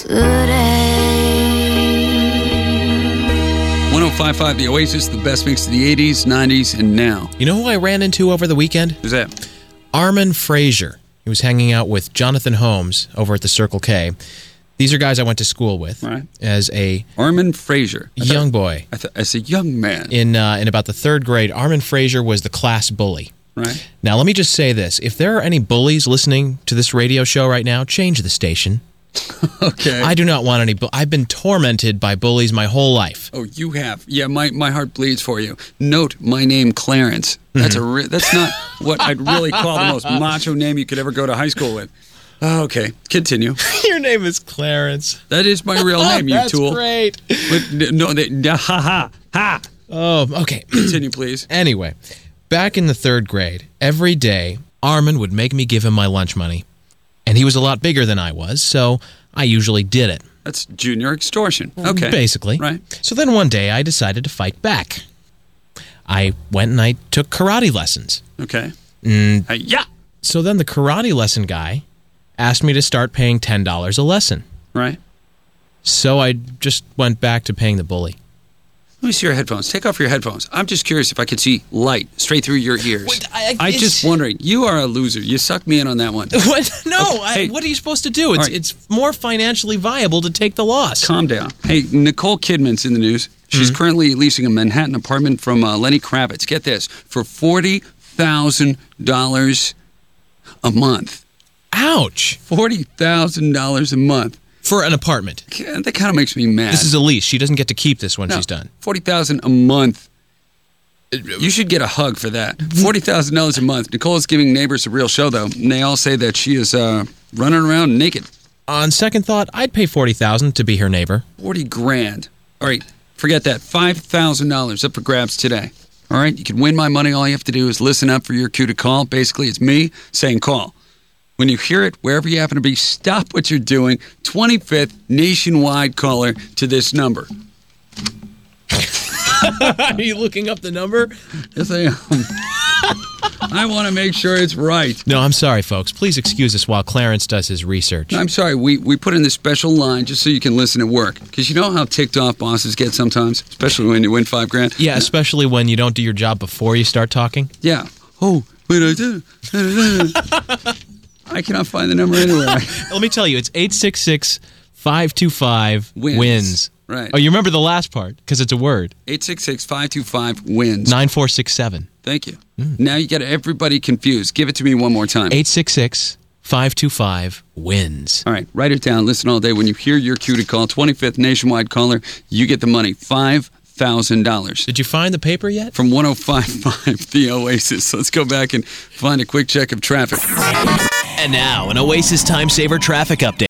105.5 The Oasis, the best mix of the 80s, 90s, and now. You know who I ran into over the weekend? Who's that? Armin Fraser. He was hanging out with Jonathan Holmes over at the Circle K. These are guys I went to school with as a Armin Fraser. young boy. As a young man. In about the third grade, Armin Fraser was the class bully. Right. Now, let me just say this. If there are any bullies listening to this radio show right now, change the station. Okay. I do not want any. I've been tormented by bullies my whole life. Oh, you have. Yeah, my heart bleeds for you. Note my name, Clarence. That's that's not what I'd really call the most macho name you could ever go to high school with. Okay, continue. Your name is Clarence. That is my real name, you tool. That's great. Ha. Oh, okay. Continue, please. Anyway, back in the third grade, every day, Armin would make me give him my lunch money. And he was a lot bigger than I was, so I usually did it. That's junior extortion. Okay. Basically. Right. So then one day I decided to fight back. I went and I took karate lessons. Okay. Yeah. So then the karate lesson guy asked me to start paying $10 a lesson. Right. So I just went back to paying the bully. Let me see your headphones. Take off your headphones. I'm just curious if I could see light straight through your ears. Wait, I'm just wondering. You are a loser. You sucked me in on that one. What? No. Okay. What are you supposed to do? It's more financially viable to take the loss. Calm down. Hey, Nicole Kidman's in the news. She's currently leasing a Manhattan apartment from Lenny Kravitz. Get this, for $40,000 a month. Ouch. $40,000 a month. For an apartment. That kind of makes me mad. This is a lease. She doesn't get to keep this when she's done. $40,000 a month. You should get a hug for that. $40,000 a month. Nicole is giving neighbors a real show, though. And they all say that she is running around naked. On second thought, I'd pay $40,000 to be her neighbor. $40,000. All right, forget that. $5,000 up for grabs today. All right, you can win my money. All you have to do is listen up for your cue to call. Basically, it's me saying call. When you hear it, wherever you happen to be, stop what you're doing. 25th nationwide caller to this number. Are you looking up the number? Yes, I am. I want to make sure it's right. No, I'm sorry, folks. Please excuse us while Clarence does his research. I'm sorry. We put in this special line just so you can listen at work. Because you know how ticked off bosses get sometimes, especially when you win $5,000. Yeah, especially when you don't do your job before you start talking. Yeah. Oh, wait, I did. I cannot find the number anywhere. Let me tell you, it's 866-525-WINS. Right. Oh, you remember the last part, because it's a word. 866-525-WINS. 9467. Thank you. Now you got everybody confused. Give it to me one more time. 866-525-WINS. All right, write it down. Listen all day. When you hear your cue to call, 25th nationwide caller, you get the money. $5,000. Did you find the paper yet? From 105.5 The Oasis. Let's go back and find a quick check of traffic. And now, an Oasis Time Saver traffic update.